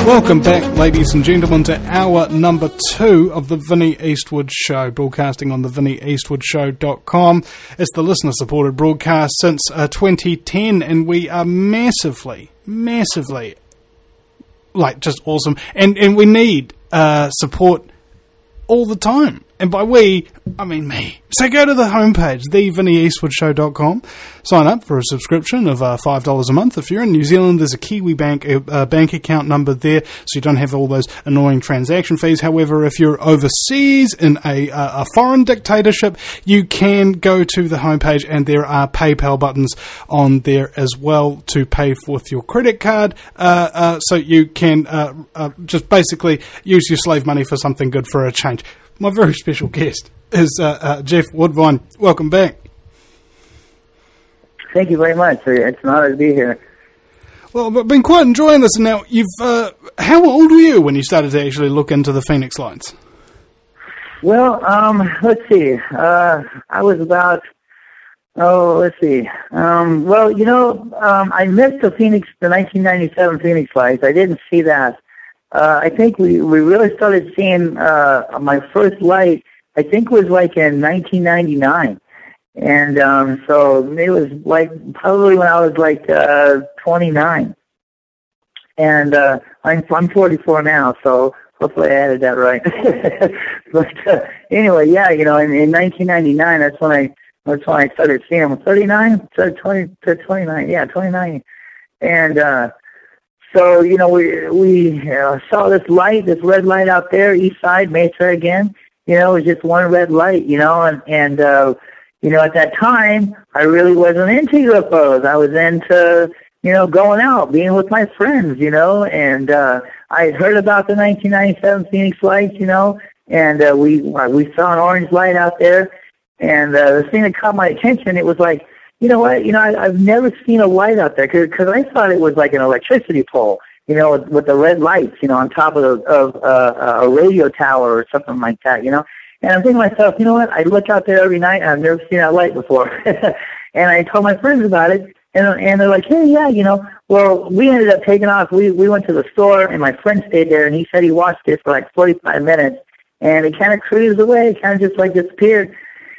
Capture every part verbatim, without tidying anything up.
Welcome back, ladies and gentlemen, to hour number two of the Vinnie Eastwood Show, broadcasting on the vinnie eastwood show dot com. It's the listener-supported broadcast since uh, twenty ten, and we are massively, massively, like, just awesome. And, and we need uh, support all the time. And by we, I mean me. So go to the homepage, the vinnie eastwood show dot com. Sign up for a subscription of uh, five dollars a month. If you're in New Zealand, there's a Kiwi bank uh, bank account number there, so you don't have all those annoying transaction fees. However, if you're overseas in a, uh, a foreign dictatorship, you can go to the homepage, and there are PayPal buttons on there as well to pay with your credit card. Uh, uh, so you can uh, uh, just basically use your slave money for something good for a change. My very special guest is uh, uh, Jeff Woodvine. Welcome back. Thank you very much. It's an honor to be here. Well, I've been quite enjoying this. Now, you've uh, how old were you when you started to actually look into the Phoenix Lights? Well, um, let's see. Uh, I was about, oh, let's see. Um, well, you know, um, I missed the Phoenix, the nineteen ninety-seven Phoenix Lights. I didn't see that. Uh, I think we, we really started seeing uh, my first light, I think was like in nineteen ninety-nine. And um, so it was like probably when I was like uh, twenty-nine. And uh, I'm, I'm forty-four now, so hopefully I added that right. But uh, anyway, yeah, you know, in, in nineteen ninety-nine, that's when I that's when I started seeing them. thirty-nine? twenty to twenty-nine, yeah, twenty-nine. And uh So, you know, we we uh, saw this light, this red light out there, east side, Mesa again. You know, it was just one red light, you know, and, and uh, you know, at that time, I really wasn't into U F Os. I was into, you know, going out, being with my friends, you know, and uh, I had heard about the nineteen ninety-seven Phoenix Lights, you know, and uh, we we saw an orange light out there, and uh, the thing that caught my attention, it was like, you know what? You know, I, I've never seen a light out there because I thought it was like an electricity pole, you know, with, with the red lights, you know, on top of, the, of uh, a radio tower or something like that, you know. And I'm thinking to myself, you know what? I look out there every night, and I've never seen that light before. And I told my friends about it, and and they're like, hey, yeah, you know. Well, we ended up taking off. We we went to the store, and my friend stayed there, and he said he watched it for like forty-five minutes, and it kind of cruised away. It kind of just like disappeared.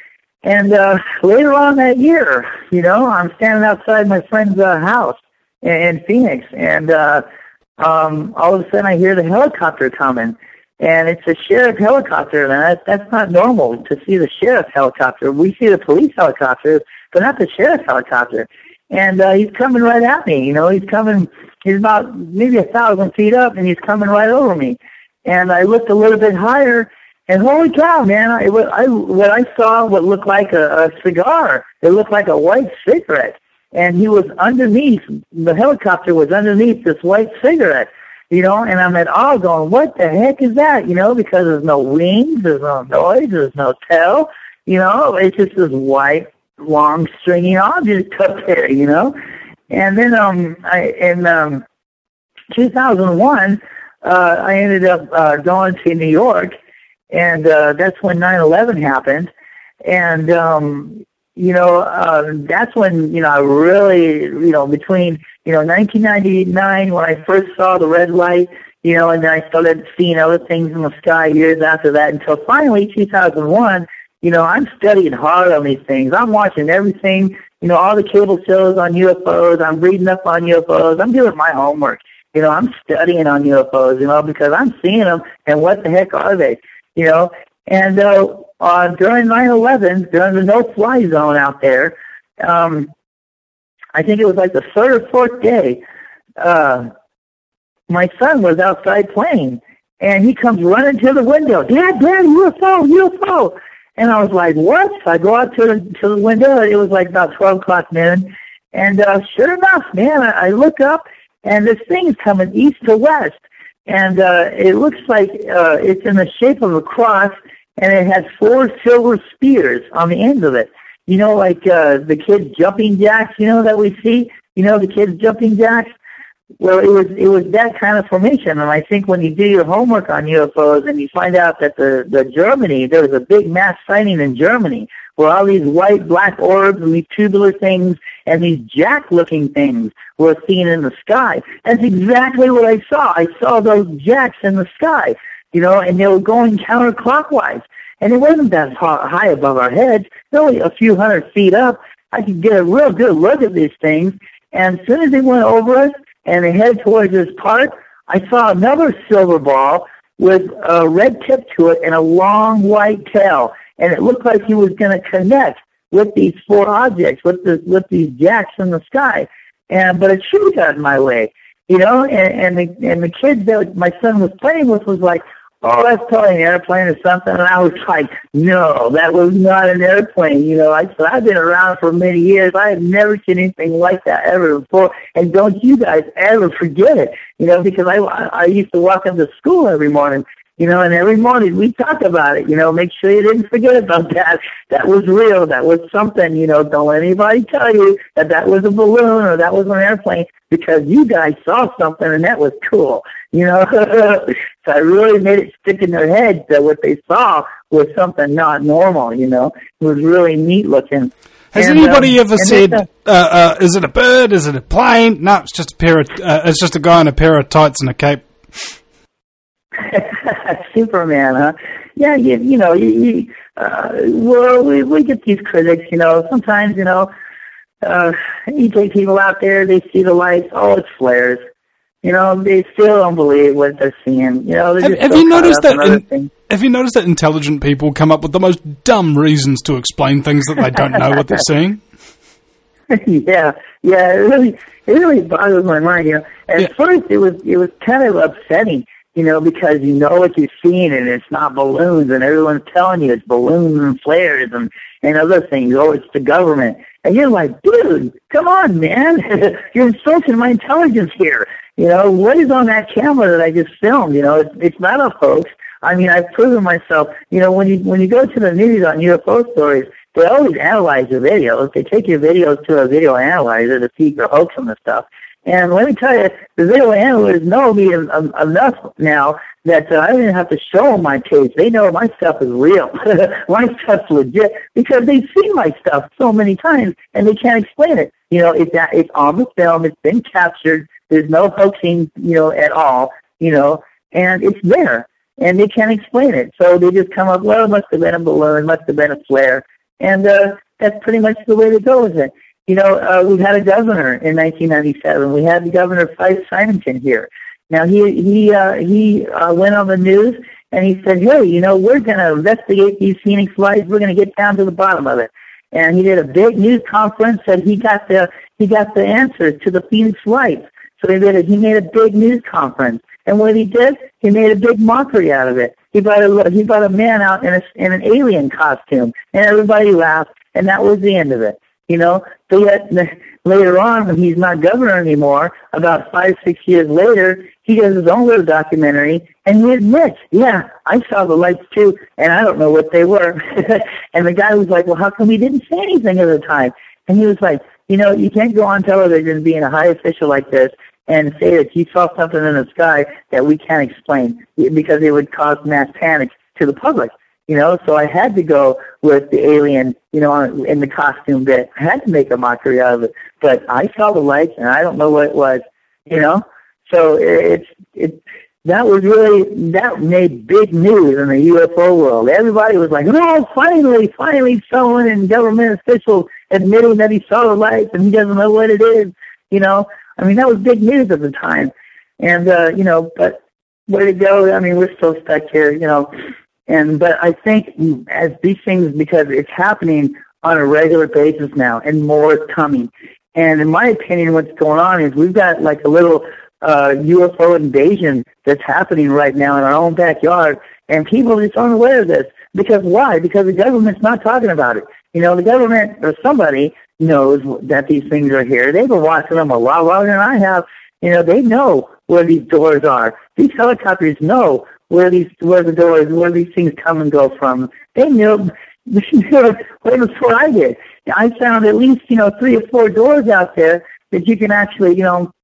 And uh, later on that year, you know, I'm standing outside my friend's uh, house in, in Phoenix, and uh, um, all of a sudden I hear the helicopter coming, and it's a sheriff helicopter, and that, that's not normal to see the sheriff helicopter. We see the police helicopter, but not the sheriff helicopter. And uh, he's coming right at me, you know, he's coming, he's about maybe a thousand feet up, and he's coming right over me. And I looked a little bit higher, and holy cow, man, I, I, what I saw what looked like a, a cigar. It looked like a white cigarette. And he was underneath, the helicopter was underneath this white cigarette, you know, and I'm at all going, what the heck is that, you know, because there's no wings, there's no noise, there's no tail, you know, it's just this white, long, stringy object up there, you know. And then um, I, in um, two thousand one, uh, I ended up uh, going to New York, and uh, that's when nine eleven happened. And, um, you know, uh, that's when, you know, I really, you know, between, you know, nineteen ninety-nine, when I first saw the red light, you know, and then I started seeing other things in the sky years after that, until finally two thousand one, you know, I'm studying hard on these things. I'm watching everything, you know, all the cable shows on U F Os. I'm reading up on U F Os. I'm doing my homework. You know, I'm studying on U F Os, you know, because I'm seeing them, and what the heck are they? You know, and uh, uh, during nine eleven, during the no-fly zone out there, um, I think it was like the third or fourth day, uh, my son was outside playing, and he comes running to the window, Dad, Dad, U F O, U F O. And I was like, what? So I go out to the, to the window, it was like about twelve o'clock noon, and uh, sure enough, man, I, I look up, and this thing's coming east to west. And uh, it looks like uh, it's in the shape of a cross, and it has four silver spears on the end of it. You know, like uh, the kids' jumping jacks, you know, that we see? You know, the kids' jumping jacks? Well, it was it was that kind of formation, and I think when you do your homework on U F Os and you find out that the the Germany, there was a big mass sighting in Germany where all these white black orbs and these tubular things and these jack-looking things were seen in the sky. That's exactly what I saw. I saw those jacks in the sky, you know, and they were going counterclockwise, and it wasn't that high above our heads, only a few hundred feet up. I could get a real good look at these things, and as soon as they went over us and they headed towards this park, I saw another silver ball with a red tip to it and a long white tail, and it looked like he was going to connect with these four objects, with the with these jacks in the sky. And but a tree got in my way, you know, and, and the and the kids that my son was playing with was like, "Oh, that's probably an airplane or something." And I was like, "No, that was not an airplane." You know, I said, I've been around for many years. I have never seen anything like that ever before. And don't you guys ever forget it, you know, because I, I used to walk into school every morning, you know, and every morning we talk about it, you know, make sure you didn't forget about that. That was real. That was something, you know, don't let anybody tell you that that was a balloon or that was an airplane, because you guys saw something and that was cool, you know. So I really made it stick in their heads that what they saw was something not normal, you know. It was really neat looking. Has and, anybody um, ever said, uh, uh, is it a bird, is it a plane? No, it's just a pair of, uh, it's just a guy in a pair of tights and a cape. Superman, huh? Yeah, you, you know, you, you, uh, well, we, we get these critics, you know, sometimes, you know, uh, you take people out there, they see the lights, oh, it's flares. You know, they still don't believe what they're seeing. You know, they're have, just have so you noticed that? In, in, have you noticed that intelligent people come up with the most dumb reasons to explain things that they don't know what they're seeing? yeah, yeah, it really, it really boggles my mind. You know, at yeah. first it was, it was kind of upsetting, you know, because you know what you're seeing and it's not balloons, and everyone's telling you it's balloons and flares and and other things. Oh, it's the government, and you're like, dude, come on, man, you're insulting my intelligence here. You know, what is on that camera that I just filmed? You know, it's, it's not a hoax. I mean, I've proven myself. You know, when you when you go to the news on U F O stories, they always analyze your videos. They take your videos to a video analyzer to see if you're hoaxing the stuff. And let me tell you, the video analysts know me enough now that uh, I don't even have to show them my tapes. They know my stuff is real. My stuff's legit because they've seen my stuff so many times and they can't explain it. You know, it's, it's on the film. It's been captured. There's no hoaxing, you know, at all, you know, and it's there. And they can't explain it. So they just come up, well, it must have been a balloon, must have been a flare. And uh, that's pretty much the way to go with it. You know, uh, we've had a governor in nineteen ninety-seven. We had the governor Fife Symington here. Now, he he uh, he uh, went on the news and he said, hey, you know, we're going to investigate these Phoenix lights. We're going to get down to the bottom of it. And he did a big news conference and he got the he got the answers to the Phoenix lights. So he made a, he made a big news conference. And what he did, he made a big mockery out of it. He brought a he brought a man out in a, in an alien costume, and everybody laughed, and that was the end of it. You know, so yet later on, when he's not governor anymore, about five, six years later, he does his own little documentary, and he admits, yeah, I saw the lights too, and I don't know what they were. And the guy was like, well, how come he didn't say anything at the time? And he was like, you know, you can't go on television being a high official like this and say that you saw something in the sky that we can't explain, because it would cause mass panic to the public. You know, so I had to go with the alien, you know, in the costume bit. I had to make a mockery out of it. But I saw the lights, and I don't know what it was, you know. So it's, it, that was really, that made big news in the U F O world. Everybody was like, oh, finally, finally someone in government official admitting that he saw the lights and he doesn't know what it is, you know. I mean, that was big news at the time. And, uh, you know, but where to go? I mean, we're still stuck here, you know. And but I think as these things, because it's happening on a regular basis now, and more is coming. And in my opinion, what's going on is we've got like a little uh, U F O invasion that's happening right now in our own backyard, and people just aren't aware of this. Because why? Because the government's not talking about it. You know, the government or somebody knows that these things are here. They've been watching them a lot longer than I have. You know, they know where these doors are. These helicopters know where these where the doors, where these things come and go from. They knew, they knew way before I did. I found at least, you know, three or four doors out there that you can actually, you know,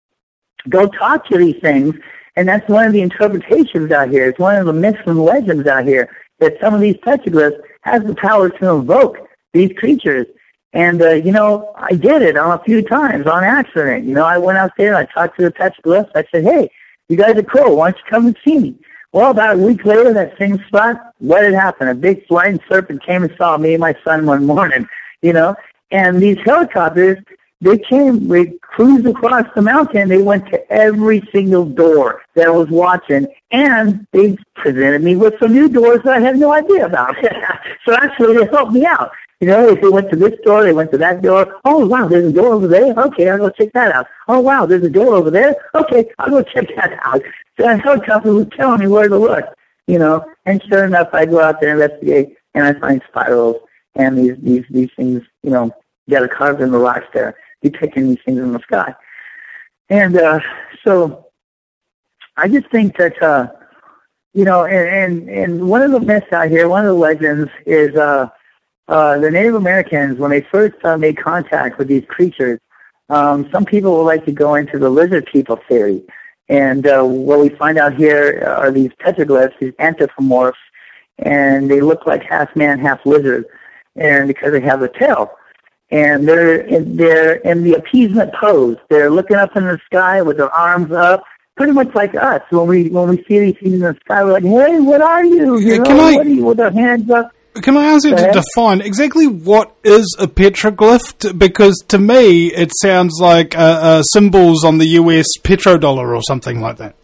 go talk to these things. And that's one of the interpretations out here. It's one of the myths and legends out here that some of these petroglyphs has the power to invoke these creatures. And, uh, you know, I did it on a few times on accident. You know, I went out there and I talked to the petroglyphs. I said, hey, you guys are cool. Why don't you come and see me? Well, about a week later, that same spot, what had happened? A big flying serpent came and saw me and my son one morning, you know. And these helicopters, they came, they cruised across the mountain. They went to every single door that I was watching, and they presented me with some new doors that I had no idea about. So actually, they helped me out. You know, they went to this door, they went to that door. Oh, wow, there's a door over there. Okay, I'll go check that out. Oh, wow, there's a door over there. Okay, I'll go check that out. So the helicopter was telling me where to look, you know. And sure enough, I go out there and investigate, and I find spirals and these, these, these things, you know, that are carved in the rocks there, depicting these things in the sky. And uh, so I just think that, uh, you know, and, and, and one of the myths out here, one of the legends is uh, uh, the Native Americans, when they first uh, made contact with these creatures, um, some people would like to go into the lizard people theory. And uh, what we find out here are these petroglyphs, these anthropomorphs, and they look like half man, half lizard, and because they have a tail. And they're in, they're in the appeasement pose. They're looking up in the sky with their arms up, pretty much like us. When we when we see these things in the sky, we're like, "Hey, what are you? You know, Can I, what are you?" With our hands up. Can I ask you to define exactly what is a petroglyph? Because to me, it sounds like uh, uh, symbols on the U S petrodollar or something like that.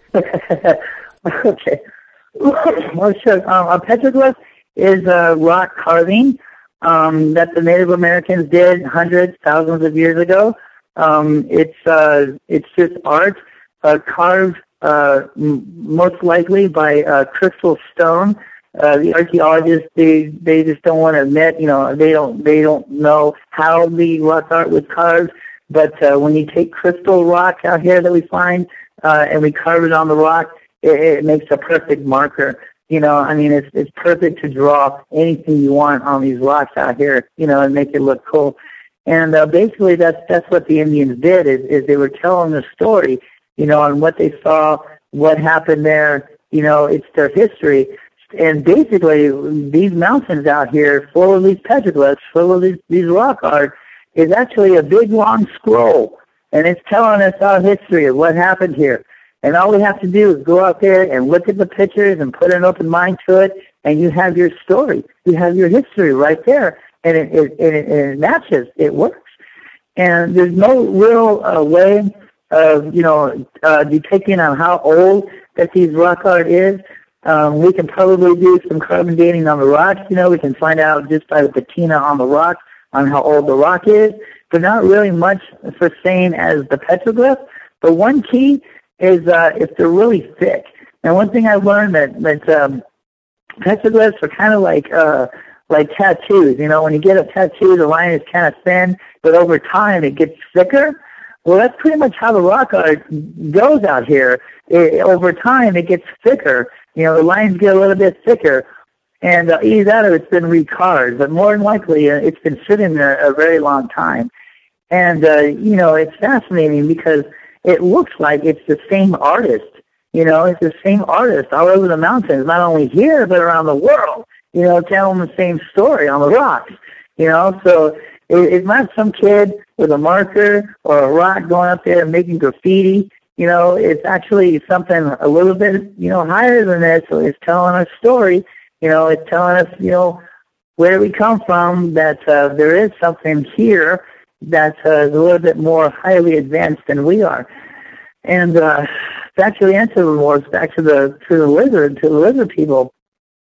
Okay. Well, sure. Um, a petroglyph is a rock carving Um, that the Native Americans did hundreds, thousands of years ago. Um, it's uh, it's just art uh, carved uh, m- most likely by uh, crystal stone. Uh, the archaeologists they they just don't want to admit, you know, they don't they don't know how the rock art was carved. But uh, when you take crystal rock out here that we find uh, and we carve it on the rock, it, it makes a perfect marker. You know, I mean, it's it's perfect to draw anything you want on these rocks out here, you know, and make it look cool. And uh, basically, that's that's what the Indians did, is, is they were telling the story, you know, on what they saw, what happened there, you know, it's their history. And basically, these mountains out here, full of these petroglyphs, full of these, these rock art, is actually a big, long scroll. And it's telling us our history of what happened here. And all we have to do is go out there and look at the pictures and put an open mind to it, and you have your story. You have your history right there, and it, it, and it, and it matches. It works. And there's no real uh, way of, you know, uh, depicting on how old that these rock art is. Um, we can probably do some carbon dating on the rocks. You know, we can find out just by the patina on the rock on how old the rock is, but not really much for saying as the petroglyph. But one key is uh, if they're really thick. And one thing I learned that that um, petroglyphs are kind of like uh, like tattoos. You know, when you get a tattoo, the line is kind of thin, but over time it gets thicker. Well, that's pretty much how the rock art goes out here. It, over time, it gets thicker. You know, the lines get a little bit thicker, and uh, either that or it's been recarved. But more than likely, uh, it's been sitting there a very long time. And, uh, you know, it's fascinating because it looks like it's the same artist. You know, it's the same artist all over the mountains, not only here, but around the world, you know, telling the same story on the rocks, you know. So it, it's not some kid with a marker or a rock going up there and making graffiti. You know, it's actually something a little bit, you know, higher than that. So it's telling a story. You know, it's telling us, you know, where we come from, that uh, there is something here that uh, is a little bit more highly advanced than we are. And uh, back to the anthropomorphs, back to the to the lizard, to the lizard people.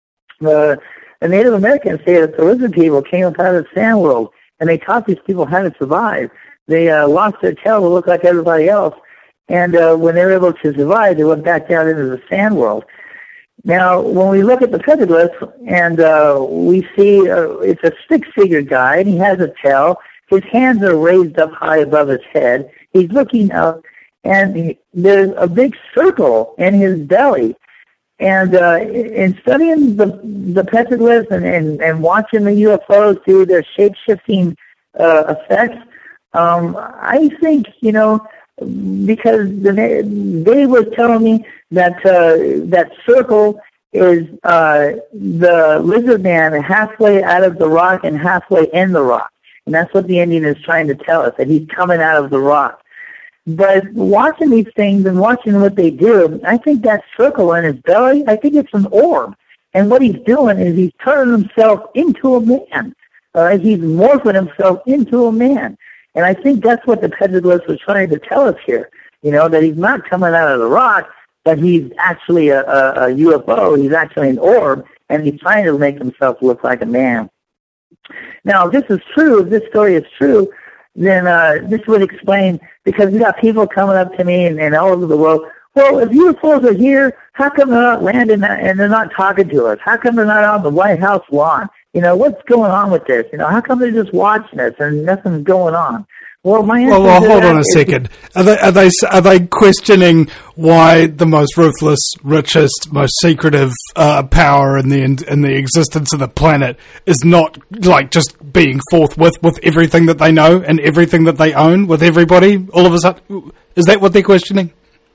The, the Native Americans say that the lizard people came up out of the sand world, and they taught these people how to survive. They uh, lost their tail to look like everybody else. And uh, when they were able to survive, they went back down into the sand world. Now, when we look at the petroglyphs, and uh, we see uh, it's a six-figure guy, and he has a tail. His hands are raised up high above his head. He's looking up, and he, there's a big circle in his belly. And uh, in studying the, the petroglyphs and, and, and watching the U F Os do their shape-shifting uh, effects, um, I think, you know, because they, they were telling me that uh, that circle is uh, the lizard man halfway out of the rock and halfway in the rock. And that's what the Indian is trying to tell us, that he's coming out of the rock. But watching these things and watching what they do, I think that circle in his belly, I think it's an orb. And what he's doing is he's turning himself into a man. Uh, he's morphing himself into a man. And I think that's what the petroglyphs was trying to tell us here. You know, that he's not coming out of the rock, but he's actually a, a, a U F O. He's actually an orb, and he's trying to make himself look like a man. Now, if this is true, if this story is true, then uh, this would explain, because we got people coming up to me and, and all over the world, well, if U F Os are here, how come they're not landing and they're not talking to us? How come they're not on the White House lawn? You know, what's going on with this? You know, how come they're just watching us and nothing's going on? Well, my answer well, well to hold that on a is, second. Are they, are they are they questioning why the most ruthless, richest, most secretive uh, power in the in the existence of the planet is not like just being forthwith with everything that they know and everything that they own with everybody all of a sudden? Is that what they're questioning?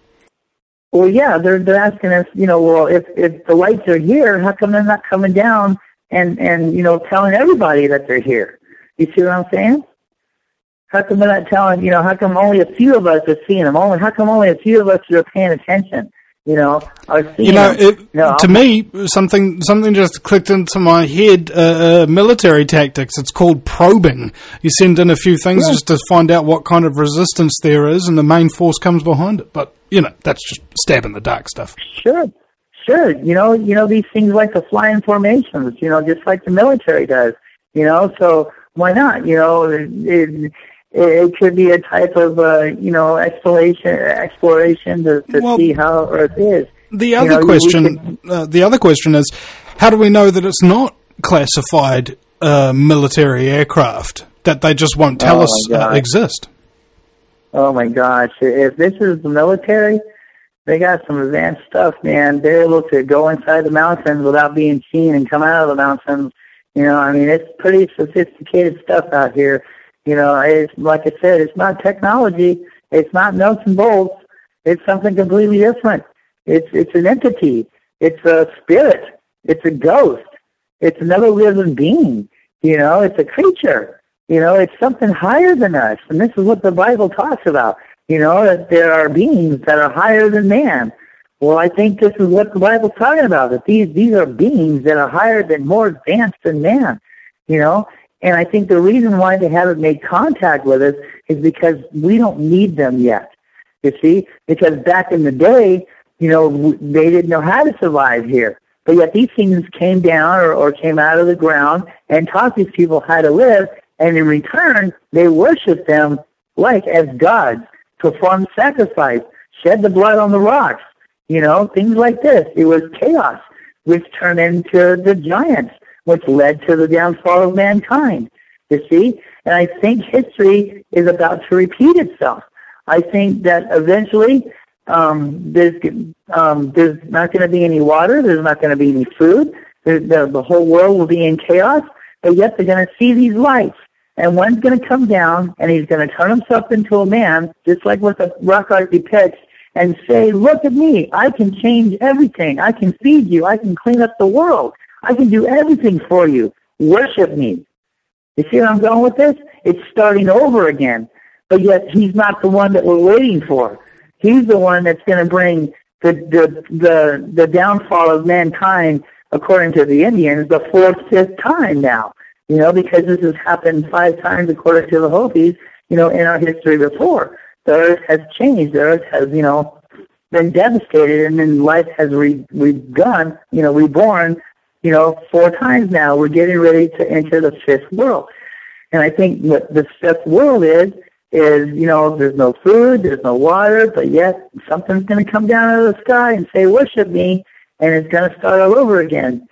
Well, yeah, they're they're asking us. You know, well, if if the lights are here, how come they're not coming down and and you know telling everybody that they're here? You see what I'm saying? How come they're not telling, you know, how come only a few of us are seeing them? Only, how come only a few of us are paying attention, you know, are seeing you know, them? it, you know, to me, something something just clicked into my head, uh, uh, military tactics. It's called probing. You send in a few things yeah. just to find out what kind of resistance there is, and the main force comes behind it. But, you know, that's just stab in the dark stuff. Sure, sure. You know, you know, these things like the flying formations, you know, just like the military does, you know, so why not? You know, it, it, It could be a type of, uh, you know, exploration, exploration to, to well, see how Earth is. The other you know, question, could, uh, the other question is, how do we know that it's not classified uh, military aircraft that they just won't tell oh us uh, exist? Oh my gosh! If this is the military, they got some advanced stuff, man. They're able to go inside the mountains without being seen and come out of the mountains. You know, I mean, it's pretty sophisticated stuff out here. You know, it's like I said, it's not technology. It's not nuts and bolts. It's something completely different. It's it's an entity. It's a spirit. It's a ghost. It's another living being. You know, it's a creature. You know, it's something higher than us. And this is what the Bible talks about. You know, that there are beings that are higher than man. Well, I think this is what the Bible's talking about, that these, these are beings that are higher than, more advanced than man. You know, and I think the reason why they haven't made contact with us is because we don't need them yet, you see? Because back in the day, you know, they didn't know how to survive here. But yet these things came down or, or came out of the ground and taught these people how to live, and in return, they worshiped them like as gods, performed sacrifice, shed the blood on the rocks, you know, things like this. It was chaos, which turned into the giants, which led to the downfall of mankind, you see? And I think history is about to repeat itself. I think that eventually um, there's, um, there's not going to be any water, there's not going to be any food, the, the, the whole world will be in chaos, but yet they're going to see these lights. And one's going to come down, and he's going to turn himself into a man, just like what the rock art depicts, and say, look at me, I can change everything, I can feed you, I can clean up the world. I can do everything for you. Worship me. You see where I'm going with this? It's starting over again. But yet he's not the one that we're waiting for. He's the one that's going to bring the, the the the downfall of mankind, according to the Indians, the fourth, fifth time now. You know, because this has happened five times, according to the Hopis, you know, in our history before. The earth has changed. The earth has, you know, been devastated, and then life has re- begun, you know, reborn. You know, four times now, we're getting ready to enter the fifth world. And I think what the fifth world is, is, you know, there's no food, there's no water, but yet something's going to come down out of the sky and say, worship me, and it's going to start all over again.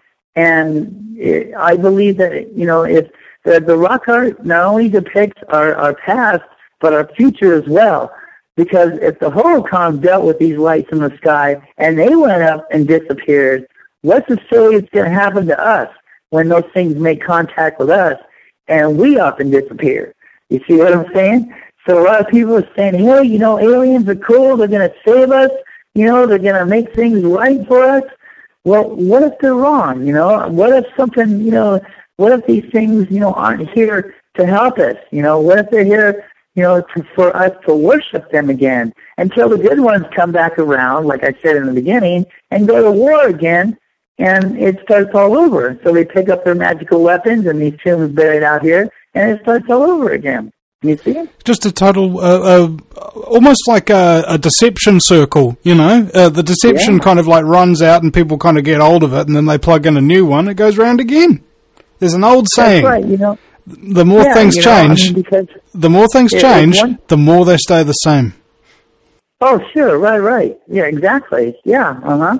And it, I believe that, you know, if the, the rock art not only depicts our, our past, but our future as well. Because if the Holocaust dealt with these lights in the sky, and they went up and disappeared, what's the silly that's going to happen to us when those things make contact with us and we up and disappear? You see what I'm saying? So a lot of people are saying, hey, you know, aliens are cool. They're going to save us. You know, they're going to make things right for us. Well, what if they're wrong? You know, what if something, you know, what if these things, you know, aren't here to help us? You know, what if they're here, you know, to, for us to worship them again until the good ones come back around, like I said in the beginning, and go to war again, and it starts all over. So they pick up their magical weapons and these tombs buried out here, and it starts all over again. You see it? Just a total, uh, uh, almost like a, a deception circle, you know? Uh, the deception yeah. kind of like runs out and people kind of get hold of it, and then they plug in a new one, it goes round again. There's an old saying. That's right, you know. The more yeah, things you know, change, I mean, because the more things it, change, one, the more they stay the same. Oh, sure, right, right. Yeah, exactly. Yeah, uh-huh.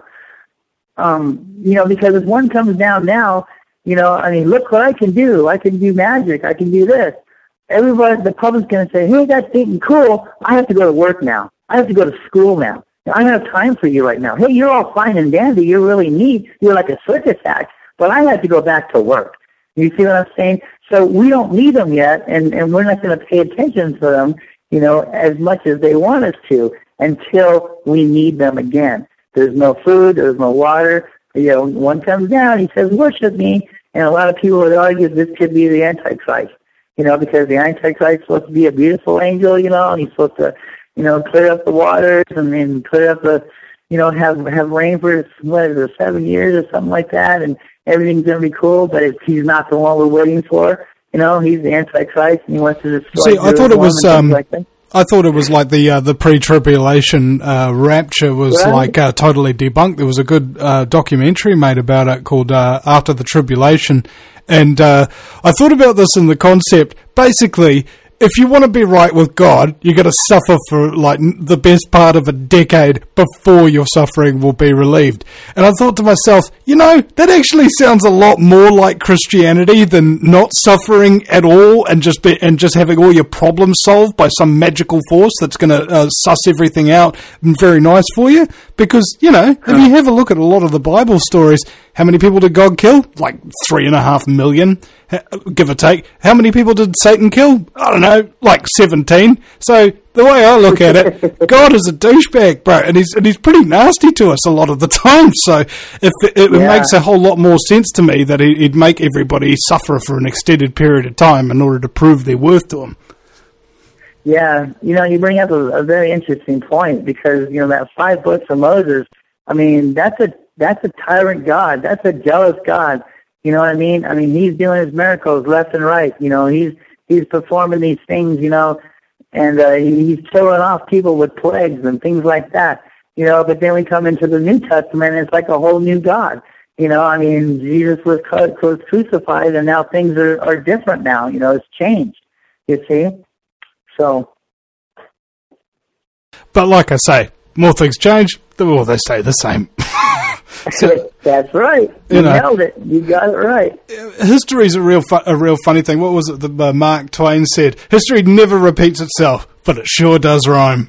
Um, you know, because if one comes down now, you know, I mean, look what I can do. I can do magic. I can do this. Everybody, the public's going to say, hey, that's thinking cool. I have to go to work now. I have to go to school now. I don't have time for you right now. Hey, you're all fine and dandy. You're really neat. You're like a circus act. But I have to go back to work. You see what I'm saying? So we don't need them yet, and, and we're not going to pay attention to them, you know, as much as they want us to until we need them again. There's no food. There's no water. You know, one comes down. He says, worship me. And a lot of people would argue this could be the Antichrist. You know, because the Antichrist is supposed to be a beautiful angel, you know, and he's supposed to, you know, clear up the waters and then clear up the, you know, have have rain for, what is it, seven years or something like that, and everything's going to be cool, but if he's not the one we're waiting for, you know, he's the Antichrist and he wants to destroy See, I thought it was, um, like that. I thought it was like the uh, the pre-tribulation uh, rapture was right. like uh, totally debunked. There was a good uh, documentary made about it called uh, After the Tribulation. And uh, I thought about this in the concept. Basically, if you want to be right with God, you got to suffer for like the best part of a decade before your suffering will be relieved. And I thought to myself, you know, that actually sounds a lot more like Christianity than not suffering at all and just be, and just having all your problems solved by some magical force that's going to uh, suss everything out and very nice for you. Because, you know, if you have a look at a lot of the Bible stories, how many people did God kill? Like three and a half million, give or take. How many people did Satan kill? I don't know, like seventeen. So the way I look at it, God is a douchebag, bro, and he's and he's pretty nasty to us a lot of the time. So if it, it yeah. makes a whole lot more sense to me that he'd make everybody suffer for an extended period of time in order to prove their worth to him. Yeah, you know, you bring up a, a very interesting point because, you know, that five books of Moses, I mean, that's a that's a tyrant God. That's a jealous God. You know what I mean? I mean, he's doing his miracles left and right. You know, he's he's performing these things, you know, and uh, he's killing off people with plagues and things like that. You know, but then we come into the New Testament, and it's like a whole new God. You know, I mean, Jesus was, was crucified, and now things are, are different now. You know, it's changed, you see? So. But like I say, more things change, the more they stay the same. So, that's right. You, you know, nailed it. You got it right. History's a real fu- a real funny thing. What was it that uh, Mark Twain said? History never repeats itself, but it sure does rhyme.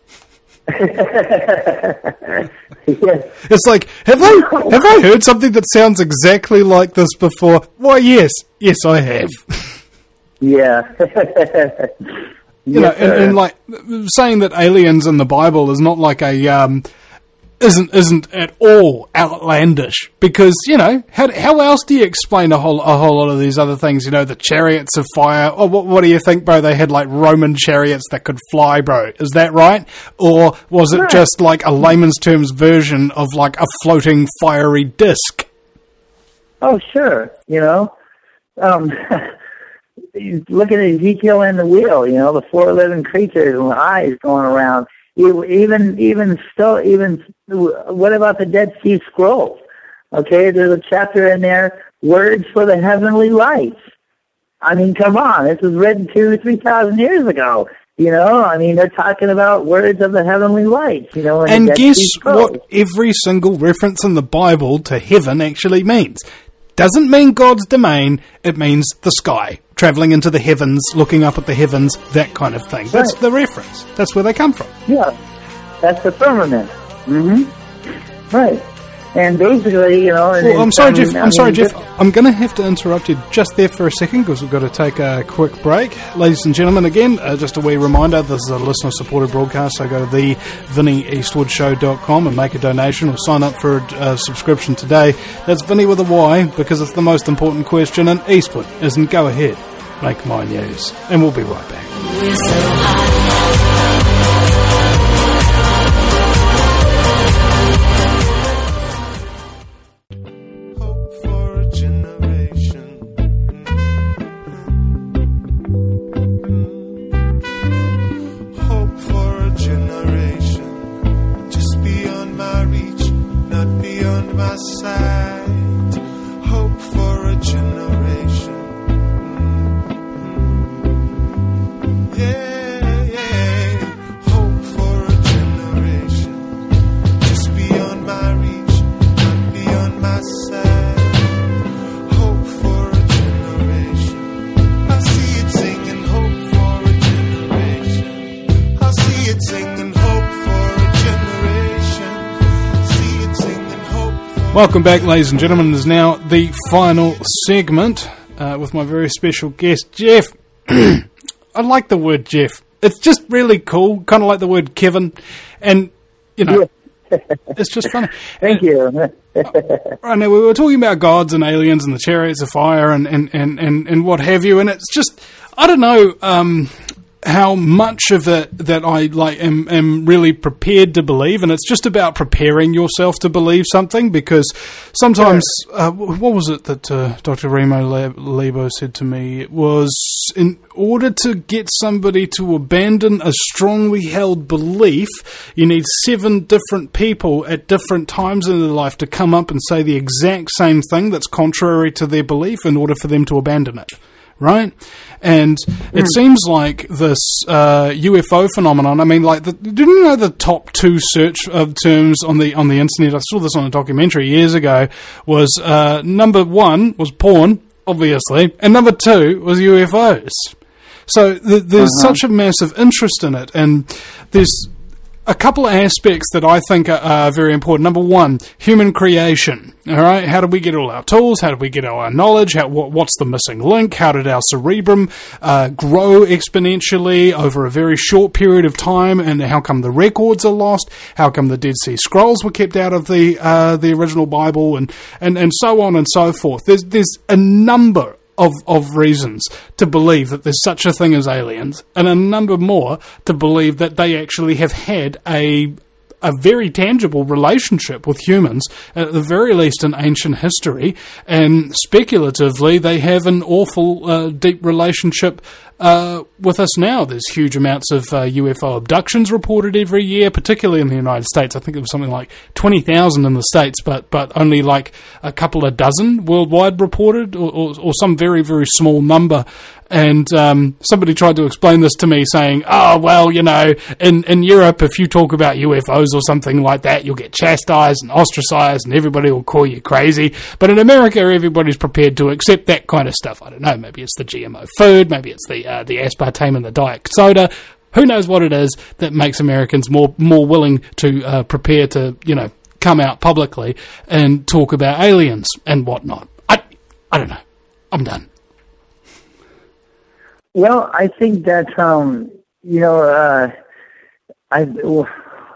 Yes. It's like, have I have I heard something that sounds exactly like this before? Why, yes. Yes, I have. Yeah. You know, and, and like saying that aliens in the Bible is not like a um, isn't isn't at all outlandish, because, you know, how how else do you explain a whole a whole lot of these other things? You know, the chariots of fire. Oh, what what do you think, bro? They had like Roman chariots that could fly, bro. Is that right? Or was it right. just like a layman's terms version of like a floating fiery disc? Oh, sure. You know. Um, Look at Ezekiel and the wheel, you know, the four living creatures and the eyes going around. Even, even still, even, what about the Dead Sea Scrolls? Okay, there's a chapter in there, words for the heavenly lights. I mean, come on, this was written two or three thousand years ago. You know, I mean, they're talking about words of the heavenly lights, you know. And guess what every single reference in the Bible to heaven actually means? Doesn't mean God's domain, it means the sky. Travelling into the heavens, looking up at the heavens, that kind of thing. That's right. The reference. That's where they come from. Yeah, that's the firmament. Mm-hmm. Right. And basically, you know... Well, I'm sorry, Jeff. I'm I sorry, mean, Jeff. I'm going to have to interrupt you just there for a second because we've got to take a quick break. Ladies and gentlemen, again, uh, just a wee reminder, this is a listener-supported broadcast, so go to the vinnie eastwood show dot com and make a donation or sign up for a uh, subscription today. That's Vinnie with a Y because it's the most important question, and Eastwood isn't go ahead, make my news. And we'll be right back. We're so high. Welcome back, ladies and gentlemen. It is now the final segment uh, with my very special guest, Jeff. I like the word Jeff. It's just really cool, kind of like the word Kevin. And, you know, it's just funny. Thank you. Right now, we were talking about gods and aliens and the chariots of fire and, and, and, and, and what have you. And it's just, I don't know... Um, how much of it that I like am, am really prepared to believe, and it's just about preparing yourself to believe something, because sometimes, uh, what was it that uh, Doctor Remo Lebo said to me? It was, in order to get somebody to abandon a strongly held belief, you need seven different people at different times in their life to come up and say the exact same thing that's contrary to their belief in order for them to abandon it. Right? And it mm. seems like this uh, U F O phenomenon, I mean, like, the, didn't you know the top two search uh, terms on the on the internet, I saw this on a documentary years ago, was uh, number one was porn, obviously, and number two was U F Os. So th- there's uh-huh. such a massive interest in it, and there's a couple of aspects that I think are, are very important. Number one, human creation. All right, how did we get all our tools? How did we get all our knowledge? How, what, what's the missing link? How did our cerebrum uh, grow exponentially over a very short period of time? And how come the records are lost? How come the Dead Sea Scrolls were kept out of the uh, the original Bible? And, and, and so on and so forth. There's there's a number Of, of reasons to believe that there's such a thing as aliens, and a number more to believe that they actually have had a a very tangible relationship with humans, at the very least in ancient history, and speculatively they have an awful uh, deep relationship uh, with us now. There's huge amounts of uh, U F O abductions reported every year, particularly in the United States. I think it was something like twenty thousand in the States, but but only like a couple of dozen worldwide reported, or, or, or some very, very small number. And um, somebody tried to explain this to me saying, oh, well, you know, in, in Europe, if you talk about U F Os or something like that, you'll get chastised and ostracized and everybody will call you crazy. But in America, everybody's prepared to accept that kind of stuff. I don't know, maybe it's the G M O food, maybe it's the uh, the aspartame in the diet soda. Who knows what it is that makes Americans more, more willing to uh, prepare to, you know, come out publicly and talk about aliens and whatnot. I, I don't know. I'm done. Well, I think that, um, you know, uh, I, well,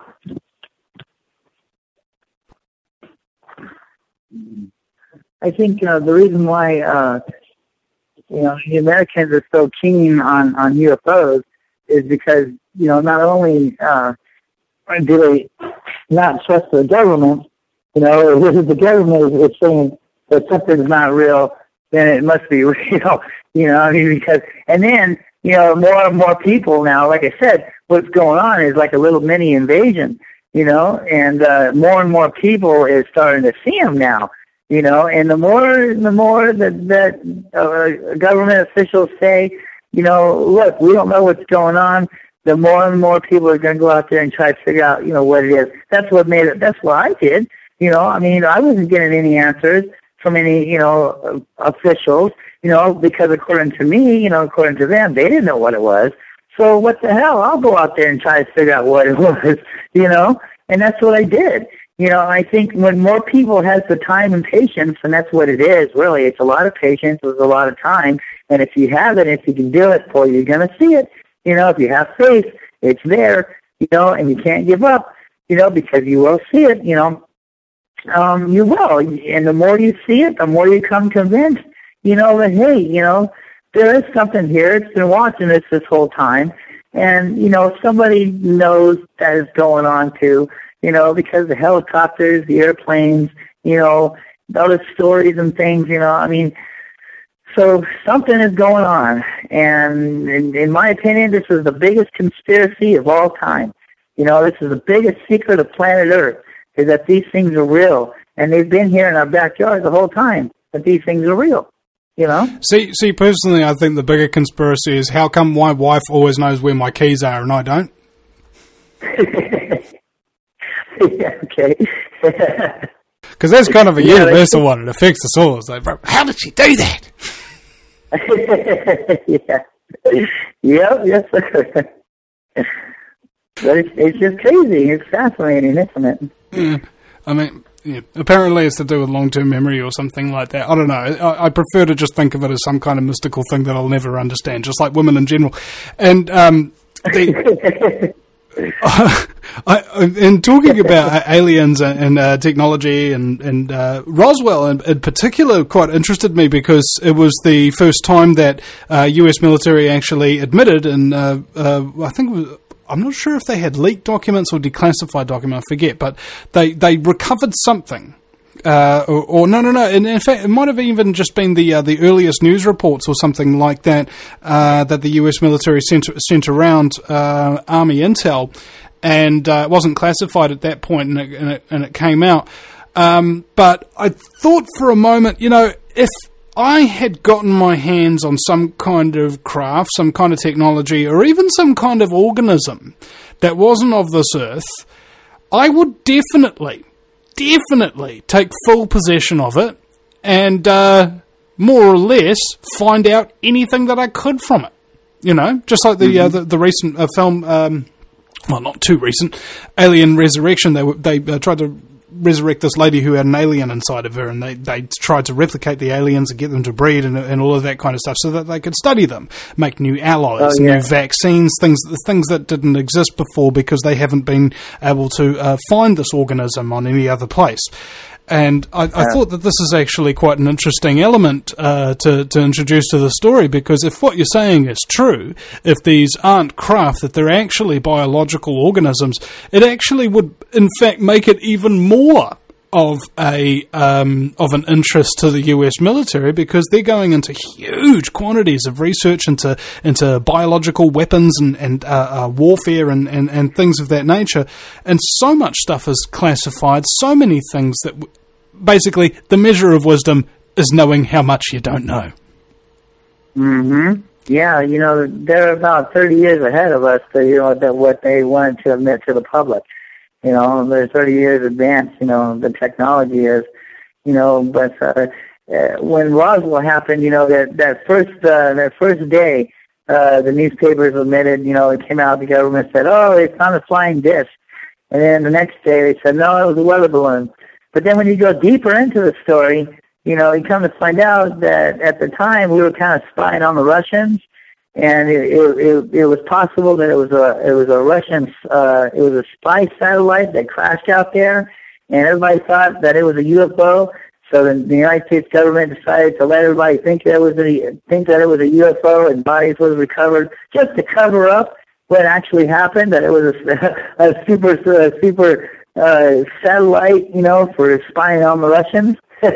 I think uh, the reason why, uh, you know, the Americans are so keen on, on U F Os is because, you know, not only uh, do they not trust the government, you know, if the government is saying that something's not real, then it must be real. You know, I mean, because, and then, you know, more and more people now, like I said, what's going on is like a little mini invasion, you know, and uh, more and more people is starting to see them now, you know, and the more, the more that, that uh, government officials say, you know, look, we don't know what's going on, the more and more people are going to go out there and try to figure out, you know, what it is. That's what made it, that's what I did, you know, I mean, I wasn't getting any answers from any, you know, officials, you know, because according to me, you know, according to them, they didn't know what it was. So what the hell? I'll go out there and try to figure out what it was, you know, and that's what I did, you know, I think when more people has the time and patience, and that's what it is, really, it's a lot of patience, it's a lot of time, and if you have it, if you can do it, boy, you're going to see it. You know, if you have faith, it's there, you know, and you can't give up, you know, because you will see it, you know. Um, you will, and the more you see it, the more you come convinced, you know, that, hey, you know, there is something here. It's been watching this this whole time, and, you know, somebody knows that is going on too, you know, because the helicopters, the airplanes, you know, all the stories and things, you know, I mean, so something is going on, and in, in my opinion, this is the biggest conspiracy of all time. You know, this is the biggest secret of planet Earth, is that these things are real, and they've been here in our backyard the whole time, that these things are real, you know? See, see, personally, I think the bigger conspiracy is how come my wife always knows where my keys are and I don't? Yeah, okay. Because that's kind of a yeah, universal one. It affects us all. It's like, bro, how did she do that? Yeah. Yep, yes, sir. But it's, it's just crazy. It's fascinating, isn't it? Yeah. I mean, yeah, apparently it's to do with long-term memory or something like that. I don't know. I, I prefer to just think of it as some kind of mystical thing that I'll never understand, just like women in general. And um, the... Uh, I, in talking about aliens and, and uh, technology and, and uh, Roswell in, in particular quite interested me because it was the first time that uh, U S military actually admitted, and uh, uh, I think it was, I'm not sure if they had leaked documents or declassified documents, I forget, but they, they recovered something. Uh, or, or no, no, no. In, in fact, it might have even just been the uh, the earliest news reports or something like that uh, that the U S military sent sent around uh, Army intel, and uh, it wasn't classified at that point, and it, and it, and it came out. Um, but I thought for a moment, you know, if I had gotten my hands on some kind of craft, some kind of technology, or even some kind of organism that wasn't of this earth, I would definitely. Definitely take full possession of it and uh, more or less find out anything that I could from it. You know, just like the mm-hmm. uh, the, the recent uh, film, um, well, not too recent, Alien Resurrection. They they uh, tried to resurrect this lady who had an alien inside of her, and they, they tried to replicate the aliens and get them to breed and, and all of that kind of stuff so that they could study them, make new alloys, oh, yeah. new vaccines, things things that didn't exist before because they haven't been able to uh, find this organism on any other place. And I, I thought that this is actually quite an interesting element uh, to, to introduce to the story, because if what you're saying is true, if these aren't craft, that they're actually biological organisms, it actually would, in fact, make it even more of a um, of an interest to the U S military, because they're going into huge quantities of research into into biological weapons and, and uh, uh, warfare and, and, and things of that nature. And so much stuff is classified, so many things that... W- Basically, the measure of wisdom is knowing how much you don't know. Mm-hmm. Yeah, you know, they're about thirty years ahead of us to, you know, that what they wanted to admit to the public. You know, they're thirty years advanced, you know, the technology is, you know, but uh, uh, when Roswell happened, you know, that, that first uh, that first day, uh, the newspapers admitted, you know, it came out, the government said, oh, it's on a flying disc. And then the next day they said, no, it was a weather balloon. But then when you go deeper into the story, you know, you come to find out that at the time we were kind of spying on the Russians, and it it, it, it was possible that it was a it was a Russian uh, it was a spy satellite that crashed out there, and everybody thought that it was a U F O. So the, the United States government decided to let everybody think that it was a think that it was a U F O, and bodies was recovered just to cover up what actually happened. That it was a, a super a super Uh, satellite, you know, for spying on the Russians.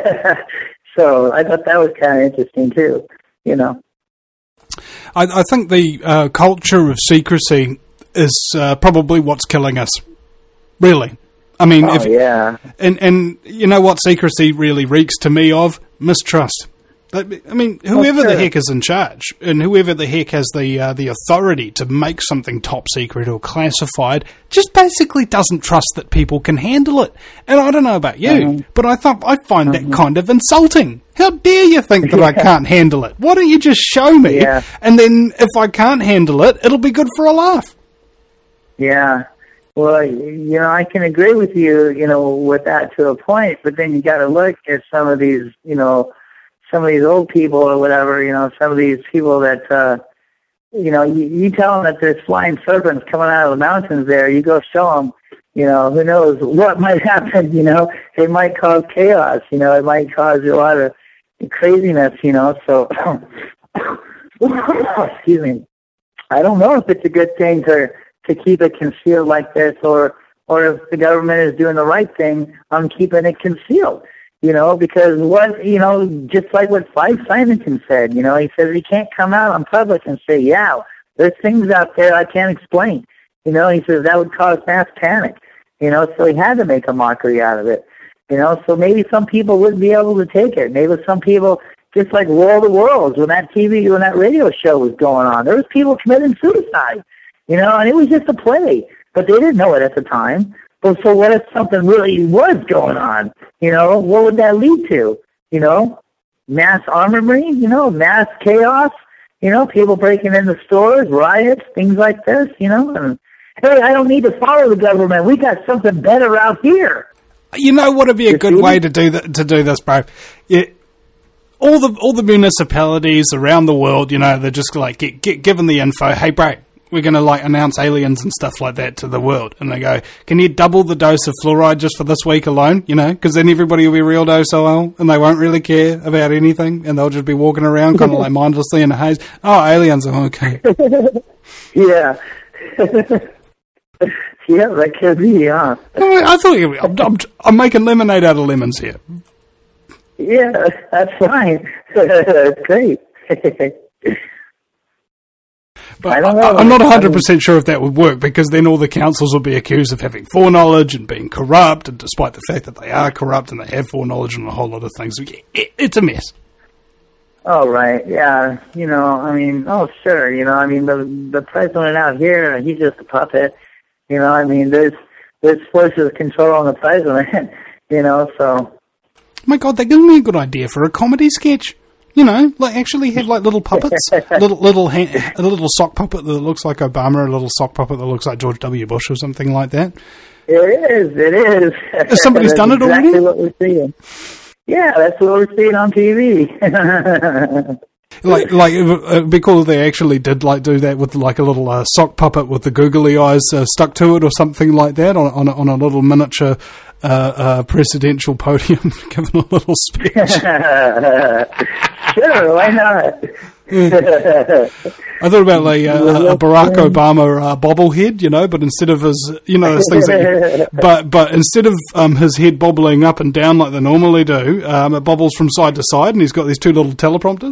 So I thought that was kind of interesting too, you know. I, I think the uh, culture of secrecy is uh, probably what's killing us, really. I mean, oh, if, yeah. And, and you know what secrecy really reeks to me of? Mistrust. I mean, whoever the heck is in charge, and whoever the heck has the uh, the authority to make something top secret or classified, just basically doesn't trust that people can handle it. And I don't know about you, mm-hmm. but I thought I find mm-hmm. that kind of insulting. How dare you think that I can't handle it? Why don't you just show me, yeah. and then if I can't handle it, it'll be good for a laugh. Yeah. Well, you know, I can agree with you, you know, with that to a point, but then you got to look at some of these, you know, some of these old people or whatever, you know, some of these people that, uh, you know, you, you tell them that there's flying serpents coming out of the mountains there, you go show them, you know, who knows what might happen, you know, it might cause chaos, you know, it might cause a lot of craziness, you know, so, excuse me, I don't know if it's a good thing to, to keep it concealed like this, or or if the government is doing the right thing on keeping it concealed, you know, because what, you know, just like what Clive Simonton said, you know, he says he can't come out on public and say, yeah, there's things out there I can't explain, you know, he says that would cause mass panic, you know, so he had to make a mockery out of it, you know, so maybe some people wouldn't be able to take it, maybe some people, just like War of the Worlds, when that T V, when that radio show was going on, there was people committing suicide. You know, and it was just a play, but they didn't know it at the time. But so what if something really was going on? You know, what would that lead to? You know, mass armory, you know, mass chaos, you know, people breaking into stores, riots, things like this, you know. And, hey, I don't need to follow the government. We got something better out here. You know what would be a good way to do that, to do this, bro? Yeah. All the all the municipalities around the world, you know, they're just like, get, get given the info, hey, bro, we're going to like announce aliens and stuff like that to the world. And they go, can you double the dose of fluoride just for this week alone? You know, because then everybody will be real docile and they won't really care about anything. And they'll just be walking around kind of like mindlessly in a haze. Oh, aliens. Oh, okay. Yeah. Yeah, that could be, huh? I, I thought you, I'm, I'm, I'm making lemonade out of lemons here. Yeah, that's fine. Great. But I don't know. I, I'm not one hundred percent sure if that would work, because then all the councils would be accused of having foreknowledge and being corrupt, and despite the fact that they are corrupt and they have foreknowledge and a whole lot of things, it, it's a mess. Oh, right, yeah. You know, I mean, oh, sure, you know, I mean, the the president out here, he's just a puppet. You know, I mean, there's, there's forces controlling the president, you know, so... Oh my God, that gives me a good idea for a comedy sketch. You know, like actually have like little puppets, little little hand, a little sock puppet that looks like Obama, a little sock puppet that looks like George W. Bush or something like that. It is, it is. Has somebody's done it already? That's exactly what we're seeing. Yeah, that's what we're seeing on T V. Like, like it'd be cool if they actually did like do that with like a little uh, sock puppet with the googly eyes uh, stuck to it or something like that on on a, on a little miniature uh, uh, presidential podium, giving a little speech. Sure, why not? Yeah. I thought about like uh, a Barack Obama uh, bobblehead, you know, but instead of his, you know, those things that you, but but instead of um, his head bobbling up and down like they normally do, um, it bobbles from side to side, and he's got these two little teleprompters.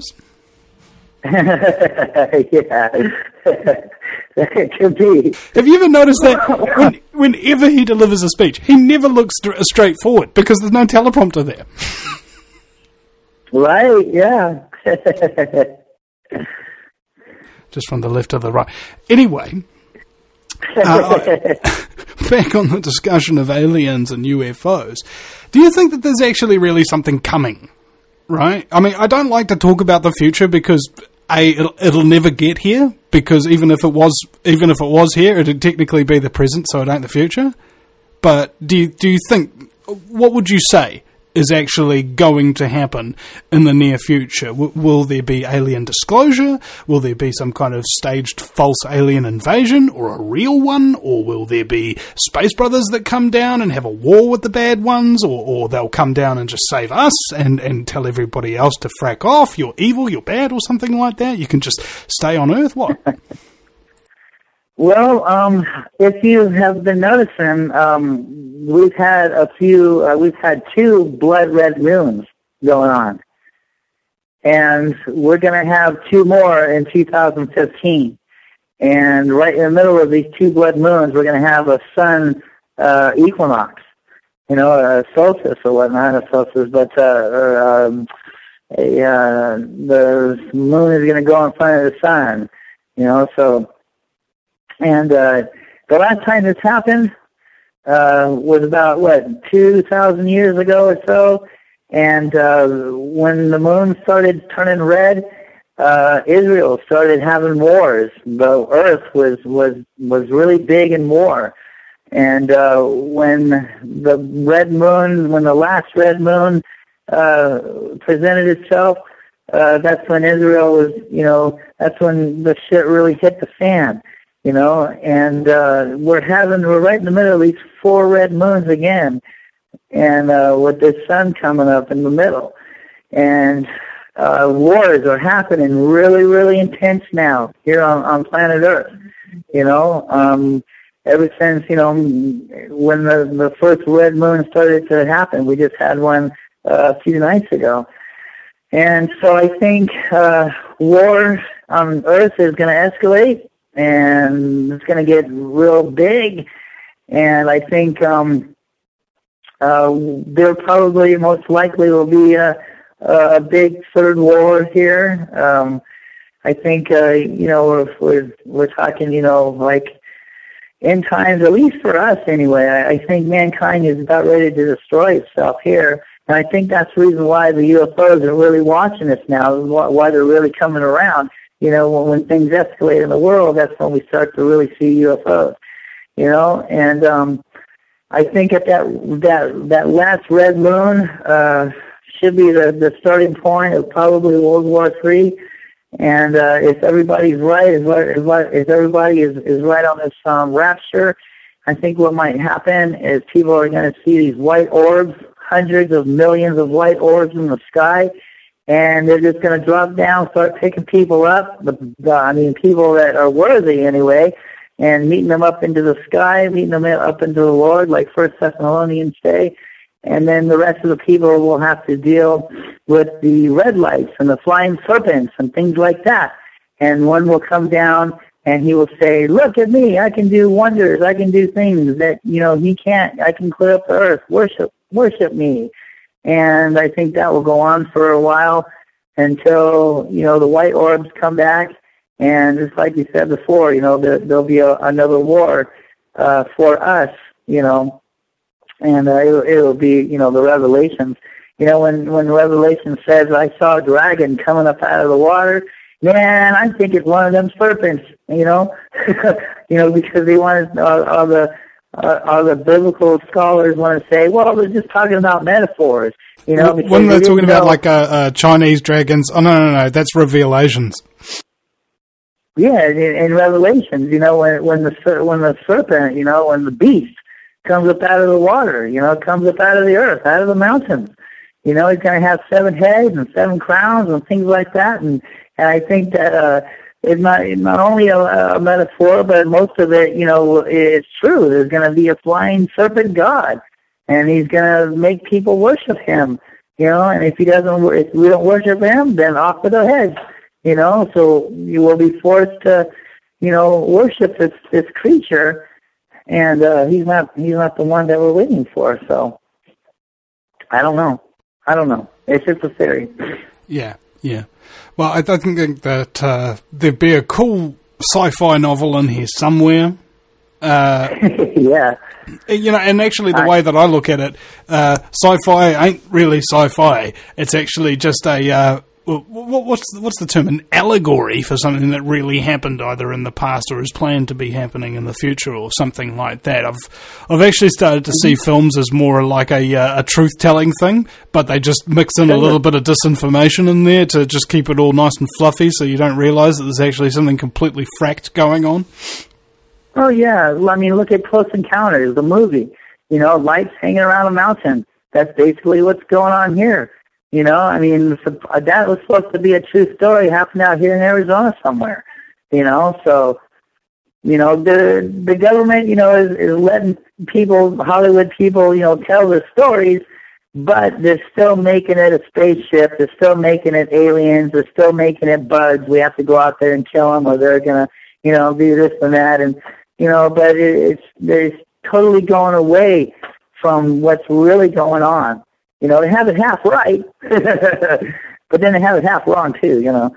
Yeah, it could be. Have you ever noticed that when, whenever he delivers a speech, he never looks st- straight forward because there's no teleprompter there? Right, yeah. Just from the left to the right. Anyway, uh, back on the discussion of aliens and U F Os, do you think that there's actually really something coming? Right? I mean, I don't like to talk about the future because A, it'll, it'll never get here, because even if it was, even if it was here, it'd technically be the present, so it ain't the future. But do you, do you think, what would you say is actually going to happen in the near future? W- will there be alien disclosure? Will there be some kind of staged false alien invasion, or a real one? Or will there be space brothers that come down and have a war with the bad ones? Or, or they'll come down and just save us and, and tell everybody else to frack off, you're evil, you're bad, or something like that? You can just stay on Earth? What? Well, um, if you have been noticing, um, we've had a few, uh, we've had two blood red moons going on. And we're going to have two more in two thousand fifteen. And right in the middle of these two blood moons, we're going to have a sun uh, equinox, you know, a solstice or whatnot, a solstice, but uh, or, um, a, uh, the moon is going to go in front of the sun, you know, so... And uh, the last time this happened uh, was about, what, two thousand years ago or so. And uh, when the moon started turning red, uh, Israel started having wars. The earth was, was, was really big in war. And uh, when the red moon, when the last red moon uh, presented itself, uh, that's when Israel was, you know, that's when the shit really hit the fan, you know. And uh, we're having, we're right in the middle of these four red moons again, and uh, with the sun coming up in the middle. And uh, wars are happening really, really intense now here on, on planet Earth, you know. Um, Ever since, you know, when the, the first red moon started to happen, we just had one uh, a few nights ago. And so I think uh, war on Earth is going to escalate, and it's going to get real big. And I think um, uh, there probably most likely will be a, a big third war here. Um, I think, uh, you know, if we're, we're talking, you know, like, end times, at least for us anyway, I, I think mankind is about ready to destroy itself here. And I think that's the reason why the U F Os are really watching us now, why they're really coming around. You know, when, when things escalate in the world, that's when we start to really see U F Os. You know, and um, I think at that that that last red moon uh, should be the, the starting point of probably World War Three. And uh, if everybody's right, if, if everybody is, is right on this um, rapture, I think what might happen is people are going to see these white orbs, hundreds of millions of white orbs in the sky, and they're just going to drop down, start picking people up, the, the, I mean people that are worthy anyway, and meeting them up into the sky, meeting them up into the Lord, like First Thessalonians say. And then the rest of the people will have to deal with the red lights and the flying serpents and things like that. And one will come down and he will say, look at me, I can do wonders, I can do things that, you know, he can't, I can clear up the earth, worship, worship me. And I think that will go on for a while until, you know, the white orbs come back. And just like you said before, you know, there, there'll be a, another war uh, for us, you know. And uh, it, it will be, you know, the Revelations. You know, when, when Revelation says, I saw a dragon coming up out of the water, man, I think it's one of them serpents, you know. you know, because they want to, all, all the uh, all the biblical scholars want to say, well, they're just talking about metaphors, you know. When they're talking know, about, like, uh, uh, Chinese dragons, oh, no, no, no, that's Revelations. Yeah, in, in Revelations, you know, when, when, the, when the serpent, you know, when the beast comes up out of the water, you know, comes up out of the earth, out of the mountains. You know, he's going to have seven heads and seven crowns and things like that. And, and I think that uh, it's not it's not only a, a metaphor, but most of it, you know, it's true. There's going to be a flying serpent god, and he's going to make people worship him. You know, and if he doesn't, if we don't worship him, then off with our heads. You know, so you will be forced to, you know, worship this this creature. And uh, he's not he's not the one that we're waiting for. So I don't know. I don't know. It's just a theory. Yeah, yeah. Well, I, I think that uh, there'd be a cool sci-fi novel in here somewhere. Uh, yeah. You know, and actually the I, way that I look at it, uh, sci-fi ain't really sci-fi. It's actually just a... Uh, What's what's the term? An allegory for something that really happened either in the past or is planned to be happening in the future or something like that. I've I've actually started to see films as more like a uh, a truth-telling thing, but they just mix in a little bit of disinformation in there to just keep it all nice and fluffy so you don't realise that there's actually something completely fracked going on. Oh, yeah. I mean, look at Close Encounters, the movie. You know, lights hanging around a mountain. That's basically what's going on here. You know, I mean, that was supposed to be a true story happening out here in Arizona somewhere, you know, so, you know, the the government, you know, is, is letting people, Hollywood people, you know, tell their stories, but they're still making it a spaceship, they're still making it aliens, they're still making it bugs, we have to go out there and kill them or they're going to, you know, do this and that, and, you know, but it, it's, they're totally going away from what's really going on. You know, they have it half right, but then they have it half wrong too, you know.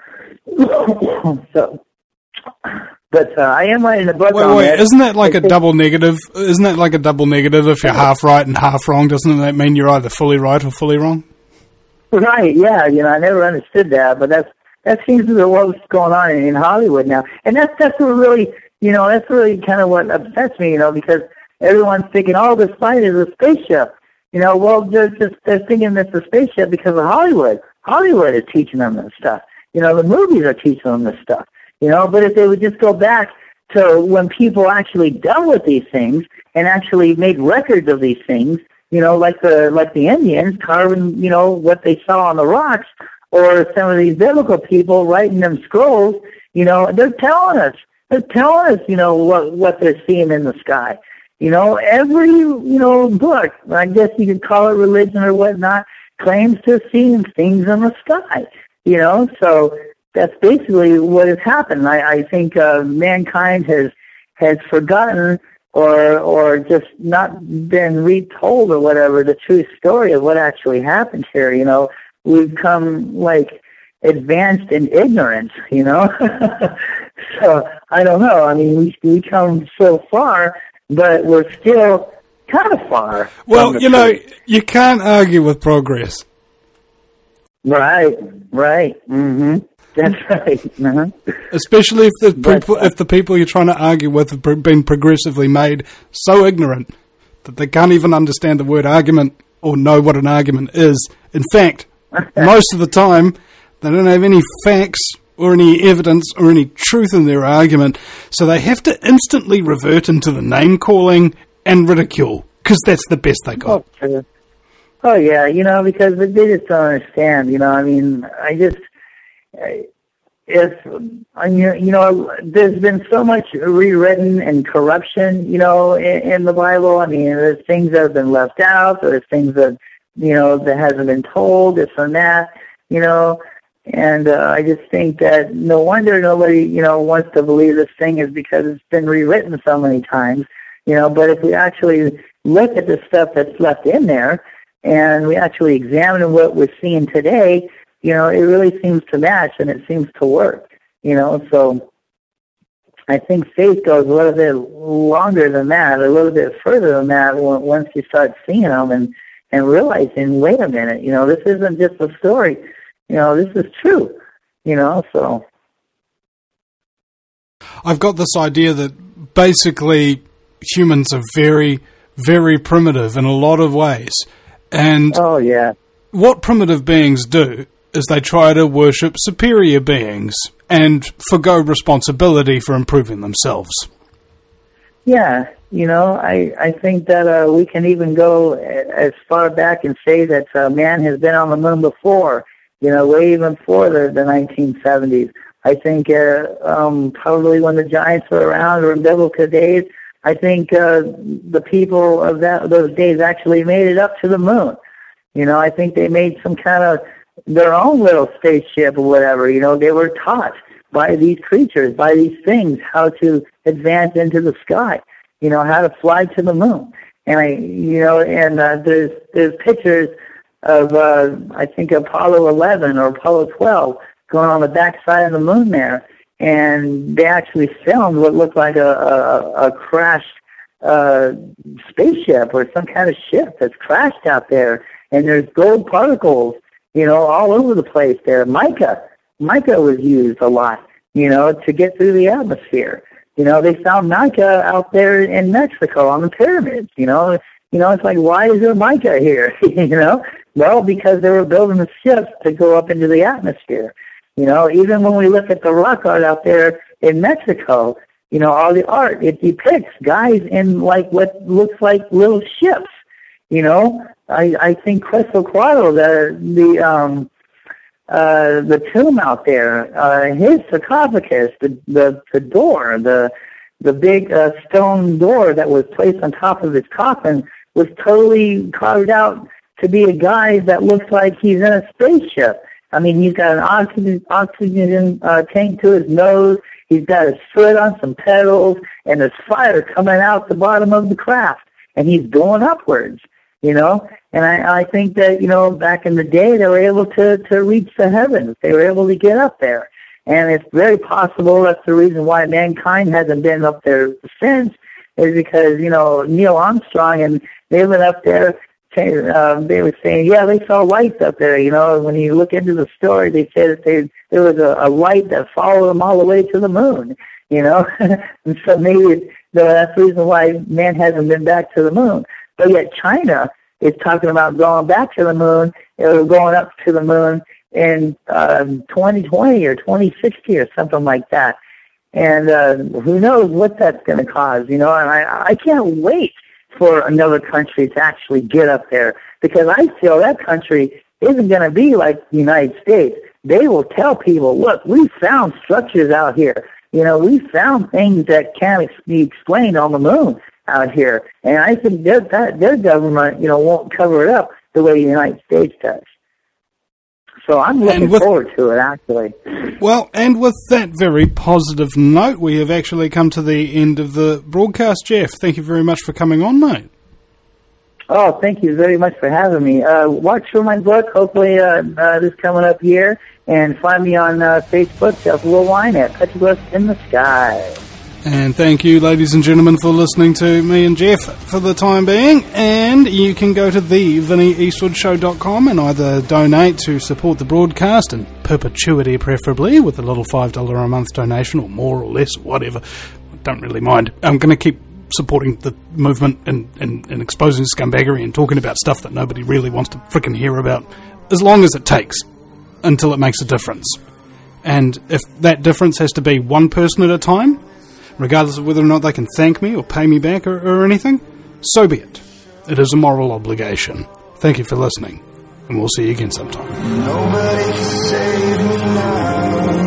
so, but uh, I am writing a book wait, on wait, that. Isn't that like a double negative? Isn't that like a double negative if you're half right and half wrong? Doesn't that mean you're either fully right or fully wrong? Right, yeah, you know, I never understood that, but that's that seems to be what's going on in, in Hollywood now. And that's, that's what really, you know, that's really kind of what upsets me, you know, because, everyone's thinking, oh, this flight is a spaceship. You know, well, they're just they're thinking it's a spaceship because of Hollywood. Hollywood is teaching them this stuff. You know, the movies are teaching them this stuff. You know, but if they would just go back to when people actually dealt with these things and actually made records of these things, you know, like the like the Indians carving, you know, what they saw on the rocks, or some of these biblical people writing them scrolls, you know, they're telling us, they're telling us, you know, what what they're seeing in the sky. You know, every, you know, book, I guess you could call it religion or whatnot, claims to have seen things in the sky. You know, so that's basically what has happened. I, I think uh, mankind has has forgotten or or just not been retold or whatever the true story of what actually happened here. You know, we've come like advanced in ignorance. You know, so I don't know. I mean, we we come so far, but we're still kind of far. Well, you know, you can't argue with progress. Right, right. Mm-hmm. That's right. Uh-huh. Especially if the people, if the people you're trying to argue with have been progressively made so ignorant that they can't even understand the word argument or know what an argument is. In fact, most of the time, they don't have any facts or any evidence or any truth in their argument, so they have to instantly revert into the name-calling and ridicule, because that's the best they got. Oh, oh, yeah, you know, because they just don't understand, you know, I mean, I just, if, I mean, you know, there's been so much rewritten and corruption, you know, in, in the Bible. I mean, there's things that have been left out, there's things that, you know, that hasn't been told, this and that, you know, and uh, I just think that no wonder nobody, you know, wants to believe this thing is because it's been rewritten so many times, you know, but if we actually look at the stuff that's left in there and we actually examine what we're seeing today, you know, it really seems to match and it seems to work, you know, so I think faith goes a little bit longer than that, a little bit further than that once you start seeing them and, and realizing, wait a minute, you know, this isn't just a story. You know, this is true, you know, so. I've got this idea that basically humans are very, very primitive in a lot of ways. And oh, yeah. what primitive beings do is they try to worship superior beings and forgo responsibility for improving themselves. Yeah, you know, I, I think that uh, we can even go as far back and say that uh, man has been on the moon before. You know, way even before the, the nineteen seventies. I think uh, um, probably when the giants were around or in biblical days, I think uh, the people of that those days actually made it up to the moon. You know, I think they made some kind of their own little spaceship or whatever. You know, they were taught by these creatures, by these things, how to advance into the sky. You know, how to fly to the moon. And I, you know, and uh, there's there's pictures of, uh, I think, Apollo eleven or Apollo twelve going on the backside of the moon there. And they actually filmed what looked like a, a, a crashed uh, spaceship or some kind of ship that's crashed out there. And there's gold particles, you know, all over the place there. Mica. Mica was used a lot, you know, to get through the atmosphere. You know, they found mica out there in Mexico on the pyramids, you know. You know, it's like, why is there mica here, you know? Well, because they were building the ships to go up into the atmosphere. You know, even when we look at the rock art out there in Mexico, you know, all the art, it depicts guys in, like, what looks like little ships. You know, I, I think Quetzalcoatl, the, the, um, uh, the tomb out there, uh, his sarcophagus, the, the, the door, the, the big uh, stone door that was placed on top of his coffin was totally carved out to be a guy that looks like he's in a spaceship. I mean, he's got an oxygen, oxygen uh, tank to his nose. He's got his foot on some pedals, and there's fire coming out the bottom of the craft, and he's going upwards, you know. And I, I think that, you know, back in the day, they were able to, to reach the heavens. They were able to get up there. And it's very possible that's the reason why mankind hasn't been up there since, is because, you know, Neil Armstrong and they went up there. Uh, they were saying, yeah, they saw lights up there. You know, when you look into the story, they said that they, there was a, a light that followed them all the way to the moon. you know. And so maybe that's the reason why man hasn't been back to the moon. But yet China is talking about going back to the moon, or going up to the moon in um, twenty twenty or twenty sixty or something like that. And uh, who knows what that's going to cause, you know. And I, I can't wait for another country to actually get up there, because I feel that country isn't going to be like the United States. They will tell people, look, we found structures out here. You know, we found things that can't be explained on the moon out here. And I think their, that, their government, you know, won't cover it up the way the United States does. So I'm looking with, forward to it, actually. Well, and with that very positive note, we have actually come to the end of the broadcast. Jeff, thank you very much for coming on, mate. Oh, thank you very much for having me. Uh, watch for my book, hopefully uh, uh, this coming up year, and find me on uh, Facebook, Jeff Woolwine at Petroglyphs in the Sky. And thank you, ladies and gentlemen, for listening to me and Jeff for the time being. And you can go to the vinnie eastwood show dot com and either donate to support the broadcast, in perpetuity preferably, with a little five dollars a month donation, or more or less, whatever. I don't really mind. I'm going to keep supporting the movement and, and, and exposing scumbaggery and talking about stuff that nobody really wants to frickin' hear about, as long as it takes, until it makes a difference. And if that difference has to be one person at a time, regardless of whether or not they can thank me or pay me back or, or anything, so be it. It is a moral obligation. Thank you for listening, and we'll see you again sometime. Nobody can save me now.